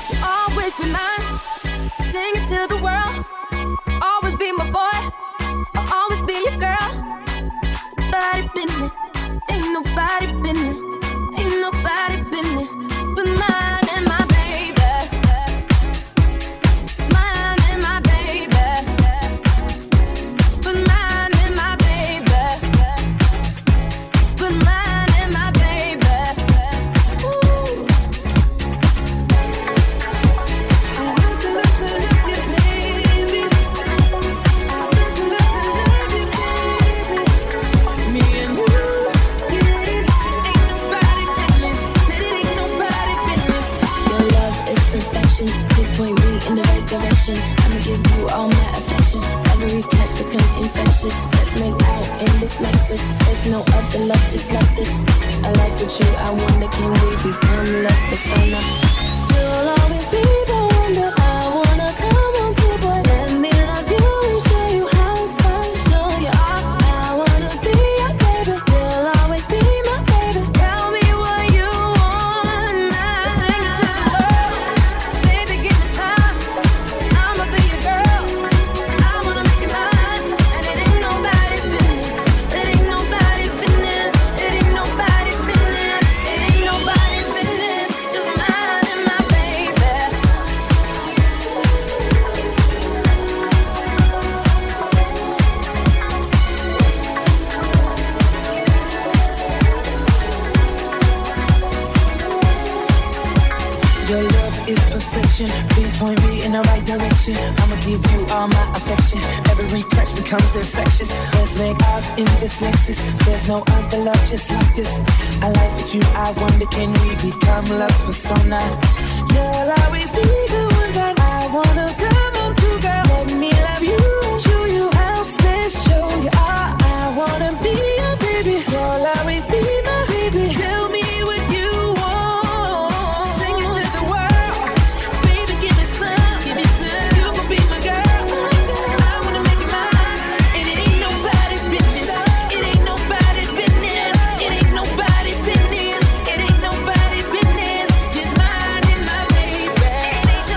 You'll always be mine. Sing it to the world. Always be my boy. I'll always be your girl. Nobody business. Ain't nobody business. Ain't nobody business but mine and my baby. Mine and my baby. But mine and my baby. But mine and my baby. Ooh. I love you, baby. I love you, baby. Me and you, get it? Ain't nobody business. Said it ain't nobody business. Your love is perfection. Please point me in the right direction. I'ma give you all my affection. Every touch becomes infectious. Let's make out in this Lexus. There's no other love just like this. I like with you. I wonder, can we become love persona? You'll always be the one that I wanna come on to, boy. Let me love you and show you how special you are. I wanna be your baby. You'll always be my baby. Tell me what you want now. Sing it to the world. Baby, give me time. I'ma be your girl. I wanna make it mine. And it ain't nobody's business. It ain't nobody's business. It ain't nobody's business. It ain't nobody's business. Just mine and my baby. Your love is perfection. Please point me in the right direction. I'ma give you all my affection. Every touch becomes infectious. Let's make out in this Lexus. There's no other love just like this. I like with you. I wonder, can we become love's persona? You'll always be the one that I wanna come on to, girl. Let me love you and show you how special you are. I wanna be your baby. You'll always be my baby. Tell me what you want. Sing it to the world. Baby, give me some. Give me some. You gon' be my girl. I wanna make it mine. And it ain't nobody's business. It ain't nobody's business. It ain't nobody's business. It ain't nobody's business. Just mine and my baby. Ain't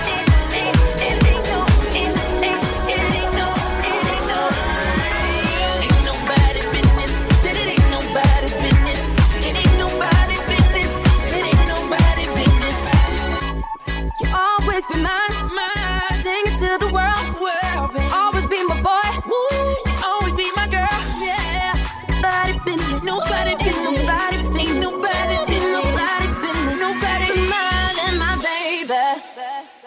nobody's business. Said it ain't nobody's business. It ain't nobody's business. It ain't nobody's business. You'll always be mine. Sing it to the world. Well, baby. Always be my boy. You'll always be my girl. Yeah. Nobody business. Nobody Ain't business. nobody business. Ain't nobody Ain't business. nobody business. Nobody. But mine and my baby.